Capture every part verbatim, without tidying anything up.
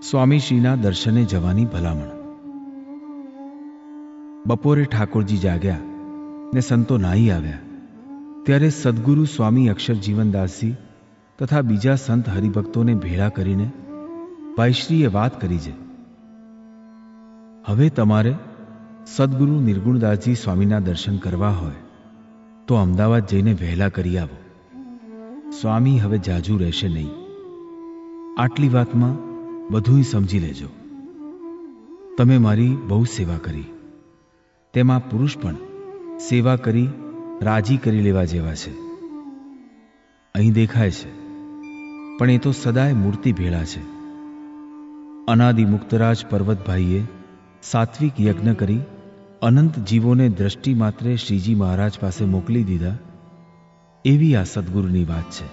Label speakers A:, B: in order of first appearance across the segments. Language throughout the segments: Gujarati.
A: સ્વામીશ્રીના દર્શને જવાની ભલામણ. બપોરે ઠાકોરજી જાગ્યા ને સંતો નાહી આવ્યા ત્યારે સદગુરુ સ્વામી અક્ષરજીવનદાસજી તથા બીજા સંત હરિભક્તોને ભેળા કરીને ભાઈશ્રીએ વાત કરી છે. હવે તમારે સદગુરુ નિર્ગુણદાસજી સ્વામીના દર્શન કરવા હોય તો અમદાવાદ જઈને વહેલા કરી આવો. સ્વામી હવે જાજુ રહેશે નહીં. આટલી વાતમાં બધુંય સમજી લેજો. તમે મારી બહુ સેવા કરી, તેમાં પુરુષ પણ સેવા કરી રાજી કરી લેવા જેવા છે. અહીં દેખાય છે, પણ એ તો સદાય મૂર્તિ ભેળા છે. અનાદિ મુક્તરાજ પર્વતભાઈએ સાત્વિક યજ્ઞ કરી અનંત જીવોને દ્રષ્ટિ માત્રે શ્રીજી મહારાજ પાસે મોકલી દીધા, એવી આ સદગુરુની વાત છે.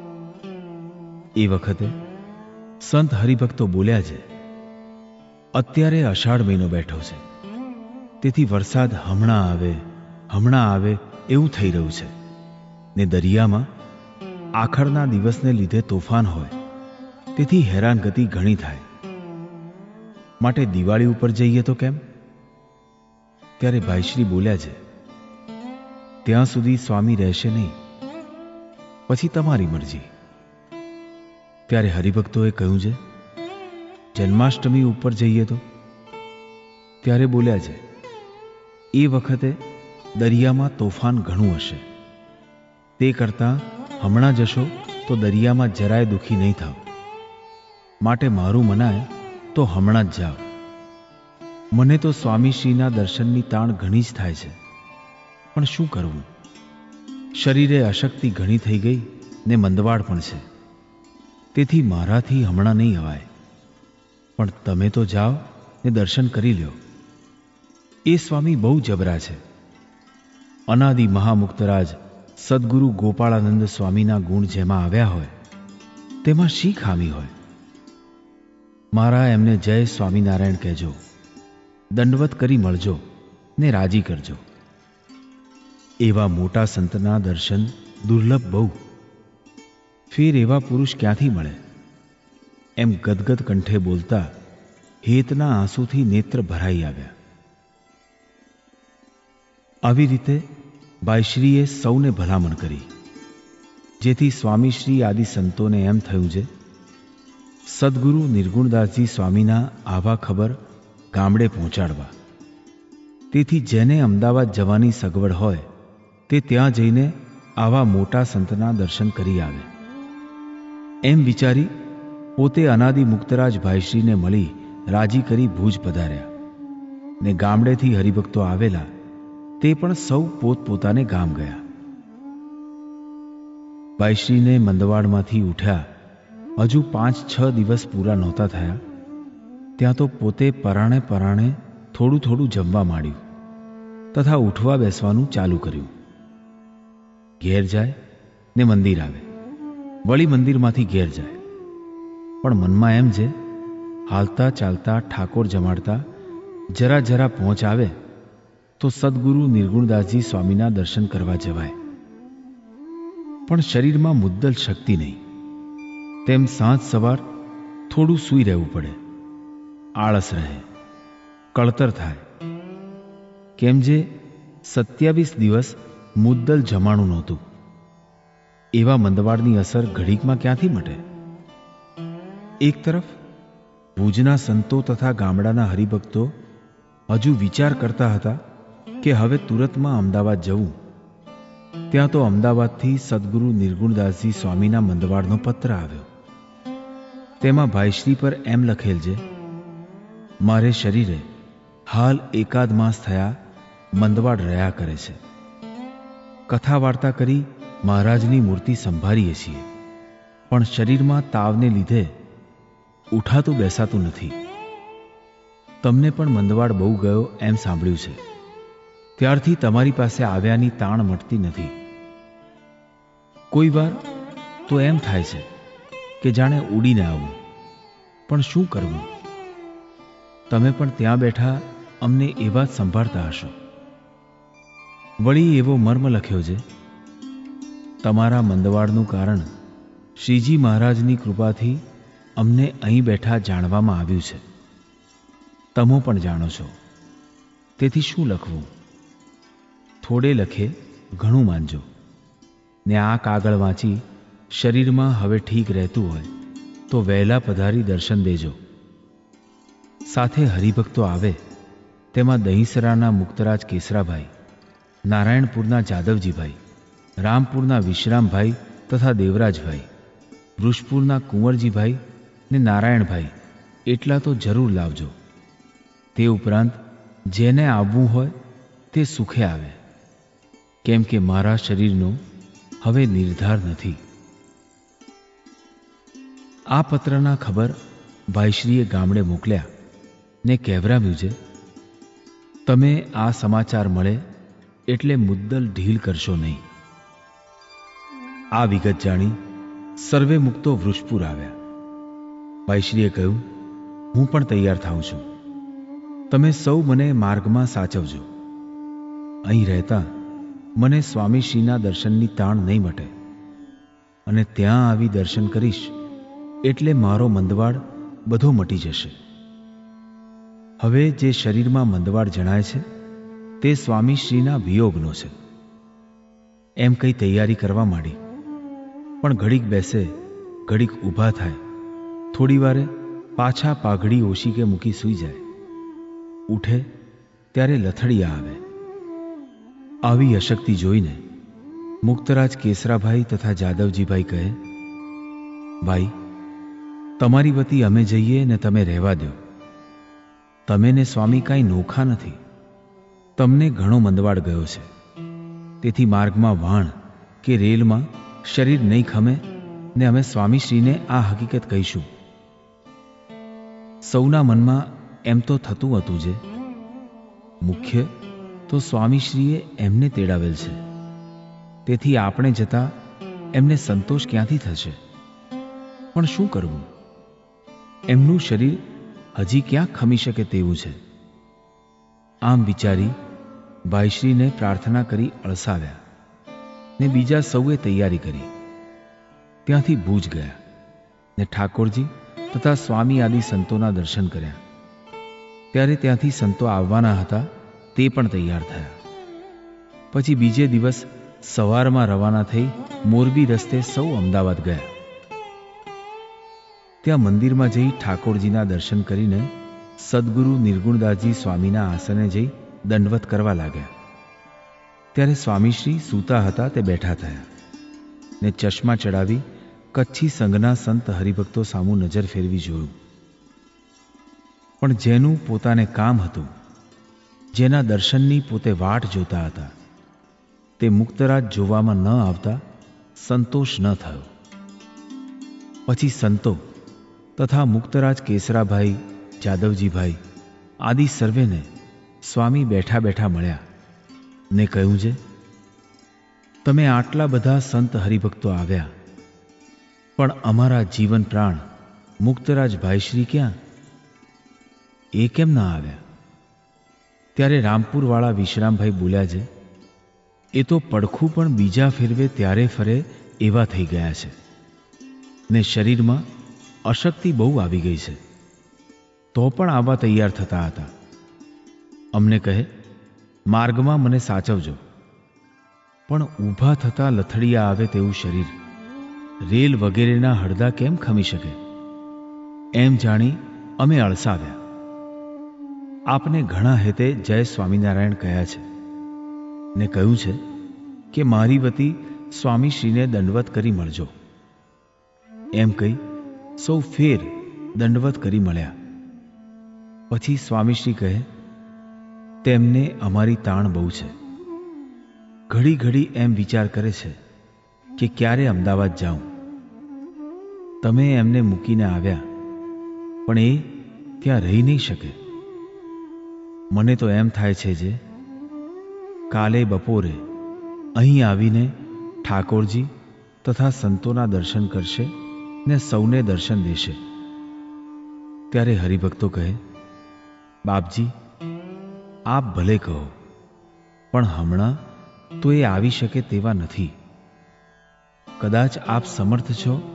A: એ વખતે સંત હરિભક્તો બોલ્યા છે, અત્યારે અષાઢ મહિનો બેઠો છે, તેથી વરસાદ હમણાં આવે હમણાં આવે એવું થઈ રહ્યું છે ને દરિયામાં આખરના દિવસને લીધે તોફાન હોય, તેથી હેરાનગતિ ઘણી થાય. માટે દિવાળી ઉપર જઈએ તો કેમ? ત્યારે ભાઈશ્રી બોલ્યા છે, ત્યાં સુધી સ્વામી રહેશે નહીં, પછી તમારી મરજી. ત્યારે હરિભક્તોએ કહ્યું છે, જન્માષ્ટમી ઉપર જઈએ તો? ત્યારે બોલ્યા છે, એ વખતે દરિયામાં તોફાન ઘણું હશે, તે કરતાં હમણાં જશો તો દરિયામાં જરાય દુઃખી નહીં થાવ. માટે મારું મનાય તો હમણાં જ જાઓ. મને તો સ્વામીશ્રીના દર્શનની તાણ ઘણી જ થાય છે, પણ શું કરવું? શરીરે અશક્તિ ઘણી થઈ ગઈ ને મંદવાડ પણ છે, તેથી મારાથી હમણાં નહીં અવાય. પણ તમે તો જાઓ ને દર્શન કરી લ્યો. એ સ્વામી બહુ જબરા છે. અનાદિ મહામુક્તરાજ સદગુરુ ગોપાળાનંદ સ્વામીના ગુણ જેમાં આવ્યા હોય તેમાં શી ખામી હોય? મારા એમને જય સ્વામિનારાયણ કહેજો, દંડવત કરી મળજો ને રાજી કરજો. એવા મોટા સંતના દર્શન દુર્લભ બહુ. ફેર એવા પુરુષ ક્યાંથી મળે? એમ ગદગદ કંઠે બોલતા હેતના આંસુથી નેત્ર ભરાઈ આવ્યા. આવી રીતે ભાઈશ્રીએ સૌને ભલામણ કરી, જેથી સ્વામીશ્રી આદિ સંતોને એમ થયું છે, સદગુરુ નિર્ગુણદાસજી સ્વામીના આવા ખબર ગામડે પહોંચાડવા. તેથી જેને અમદાવાદ જવાની સગવડ હોય તે ત્યાં જઈને આવા મોટા સંતના દર્શન કરી આવે. એમ વિચારી પોતે અનાદિ મુક્તરાજ ભાઈશ્રીને મળી રાજી કરી ભુજ પધાર્યા ને ગામડેથી હરિભક્તો આવેલા તે પણ સૌ પોતપોતાને ગામ ગયા. ભાઈશ્રીને મંદવાડમાંથી ઉઠ્યા હજુ પાંચ છ દિવસ પૂરા નહોતા થયા ત્યાં તો પોતે પરાણે પરાણે થોડું થોડું જમવા માંડ્યું તથા ઉઠવા બેસવાનું ચાલુ કર્યું. ઘેર જાય ને મંદિર આવે, વળી મંદિરમાંથી ઘેર જાય. પણ મનમાં એમ છે, હાલતા ચાલતા ઠાકોર જમાડતા જરા જરા પહોંચ આવે તો સદગુરુ નિર્ગુણદાસજી સ્વામીના દર્શન કરવા જવાય. પણ શરીરમાં મુદ્દલ શક્તિ નહીં, તેમ સાંજ સવાર થોડું સૂઈ રહેવું પડે. આળસ રહે, કળતર થાય. કેમ જે સત્યાવીસ દિવસ મુદ્દલ જમાણું નહોતું. એવા મંદવાડની અસર ઘડીકમાં ક્યાંથી મટે? એક તરફ ભુજના સંતો તથા ગામડાના હરિભક્તો હજુ વિચાર કરતા હતા કે હવે તુરતમાં અમદાવાદ જવું. ત્યાં તો અમદાવાદથી સદગુરુ નિર્ગુણદાસજી સ્વામીના મંદવાડનો પત્ર આવ્યો. તેમાં ભાઈશ્રી પર એમ લખેલ છે, મારે શરીરે હાલ એકાદ માસ થયા મંદવાડ રહ્યા કરે છે. કથા વાર્તા કરી મહારાજની મૂર્તિ સંભાળીએ છીએ, પણ શરીરમાં તાવને લીધે ઉઠાતું બેસાતું નથી. તમને પણ મંદવાડ બહુ ગયો એમ સાંભળ્યું છે, ત્યારથી તમારી પાસે આવ્યાની તાણ મટતી નથી. કોઈ વાર તો એમ થાય છે કે જાણે ઉડીને આવું, પણ શું કરવું? તમે પણ ત્યાં બેઠા અમને એવા જ સંભાળતા હશો. વળી એવો મર્મ લખ્યો છે, તમારા મંદવાડનું કારણ શ્રીજી મહારાજની કૃપાથી અમને અહીં બેઠા જાણવામાં આવ્યું છે. તમો પણ જાણો છો. તેથી શું લખવું? થોડે લખે ઘણું માનજો. ને આ કાગળ વાંચી શરીરમાં હવે ઠીક રહેતું હોય તો વહેલા પધારી દર્શન દેજો. સાથે હરિભક્તો આવે તેમાં દહીંસરાના મુક્તરાજ કેસરાભાઈ, નારાયણપુરના જાદવજીભાઈ, રામપુરના વિશ્રામભાઈ તથા દેવરાજભાઈ, વૃષપુરના કુંવરજીભાઈ ને નારાયણભાઈ એટલા તો જરૂર લાવજો. તે ઉપરાંત જેને આવવું હોય તે સુખે આવે, કેમ કે મારા શરીરનો હવે નિર્ધાર નથી. આ પત્રના ખબર ભાઈશ્રીએ ગામડે મોકલ્યા ને કહેવરાવ્યું છે, તમે આ સમાચાર મળે એટલે મુદ્દલ ઢીલ કરશો નહીં. આ વિગત જાણી સર્વે મુક્તો વૃષપુર આવ્યા. ભાઈશ્રીએ કહ્યું, હું પણ તૈયાર થાઉં છું. તમે સૌ મને માર્ગમાં સાચવજો. અહીં રહેતા મને સ્વામીશ્રીના દર્શનની તાણ નહીં મટે, અને ત્યાં આવી દર્શન કરીશ એટલે મારો મંદવાડ બધો મટી જશે. હવે જે શરીરમાં મંદવાડ જણાય છે તે સ્વામીશ્રીના વિયોગનો છે. એમ કઈ તૈયારી કરવા માંડી, પણ ઘડીક બેસે, ઘડીક ઊભા થાય, થોડી વારે પાછા પાઘડી ઓશીકે મૂકી સૂઈ જાય. ઉઠે ત્યારે લથડિયા આવે. આવી અશક્તિ જોઈને મુક્તરાજ કેસરાભાઈ તથા જાદવજીભાઈ કહે, ભાઈ, તમારી વતી અમે જઈએ ને તમે રહેવા દો. તમે ને સ્વામી કાંઈ નોખા નથી. તમને ઘણો મંદવાડ ગયો છે, તેથી માર્ગમાં વાણ કે રેલમાં શરીર નહીં ખમે ને અમે સ્વામીશ્રીને આ હકીકત કહીશું. સૌના મનમાં એમ તો થતું હતું જે મુખ્ય તો સ્વામીશ્રીએ એમને તેડાવેલ છે, તેથી આપણે જતા એમને સંતોષ ક્યાંથી થશે? પણ શું કરવું? એમનું શરીર હજી ક્યાં ખમી શકે તેવું છે. આમ વિચારી ભાઈશ્રીને પ્રાર્થના કરી અળસાવ્યા ને બીજા સૌએ તૈયારી કરી. ત્યાંથી ભુજ ગયા ને ઠાકોરજી તથા સ્વામી આદિ સંતોના દર્શન કર્યા. ત્યારે ત્યાંથી સંતો આવવાના હતા તે પણ તૈયાર થયા. પછી બીજે દિવસ સવારમાં રવાના થઈ મોરબી રસ્તે સૌ અમદાવાદ ગયા. ત્યાં મંદિરમાં જઈ ઠાકોરજીના દર્શન કરીને સદગુરુ નિર્ગુણદાસજી સ્વામીના આસને જઈ દંડવત કરવા લાગ્યા. ત્યારે સ્વામીશ્રી સૂતા હતા તે બેઠા થયા ને ચશ્મા ચડાવી કચ્છી સંઘના સંત હરિભક્તો સામું નજર ફેરવી જોયું. પણ જેનું પોતાને કામ હતું, જેના દર્શનની પોતે વાટ જોતા હતા, તે મુક્તરાજ જોવામાં ન આવતા સંતોષ ન થયો. પછી સંતો તથા મુક્તરાજ કેસરાભાઈ, જાદવજીભાઈ આદિ સર્વેને સ્વામી બેઠા બેઠા મળ્યા ને કહ્યું છે, તમે આટલા બધા સંત હરિભક્તો આવ્યા, પણ અમારા જીવન પ્રાણ મુક્તરાજ ભાઈશ્રી ક્યાં? એ કેમ ના આવ્યા? ત્યારે રામપુરવાળા વિશ્રામભાઈ બોલ્યા છે, એ તો પડખું પણ બીજા ફેરવે ત્યારે ફરે એવા થઈ ગયા છે ને શરીરમાં અશક્તિ બહુ આવી ગઈ છે, તો પણ આવા તૈયાર થતા હતા. અમને કહે, માર્ગમાં મને સાચવજો. પણ ઊભા થતા લથડિયા આવે તેવું શરીર રેલ વગેરેના હળદા કેમ ખમી શકે? એમ જાણી અમે અળસાવ્યા. આપને ઘણા હેતે જય સ્વામિનારાયણ કહ્યા છે ને કહ્યું છે કે મારી વતી સ્વામીશ્રીને દંડવત કરી મળજો. એમ કહી સૌ ફેર દંડવત કરી મળ્યા. પછી સ્વામીશ્રી કહે, તેમને અમારી તાણ બહુ છે. ઘડી ઘડી એમ વિચાર કરે છે કે ક્યારે અમદાવાદ જાઉં. તમે એમને મૂકીને આવ્યા, પણ એ ત્યાં રહી નહીં શકે. મને તો એમ થાય છે જે કાલે બપોરે અહીં આવીને ઠાકોરજી તથા સંતોના દર્શન કરશે ને સૌને દર્શન દેશે. ત્યારે હરિભક્તો કહે, બાપજી, આપ ભલે કહો, પણ હમણાં તો એ આવી શકે તેવા નથી. કદાચ આપ સમર્થ છો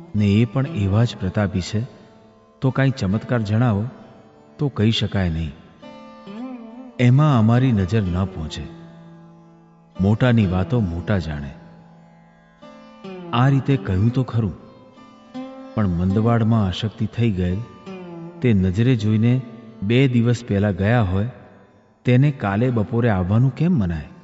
A: ને એ પણ એવા જ પ્રતાપી છે તો કાંઈ ચમત્કાર જણાવો તો કહી શકાય નહીં. એમાં અમારી નજર ન પહોંચે. મોટાની વાતો મોટા જાણે. આ રીતે કહ્યું તો ખરું, પણ મંદવાડમાં અશક્તિ થઈ ગયેલ તે નજરે જોઈને બે દિવસ પહેલા ગયા હોય તેને કાલે બપોરે આવવાનું કેમ મનાય?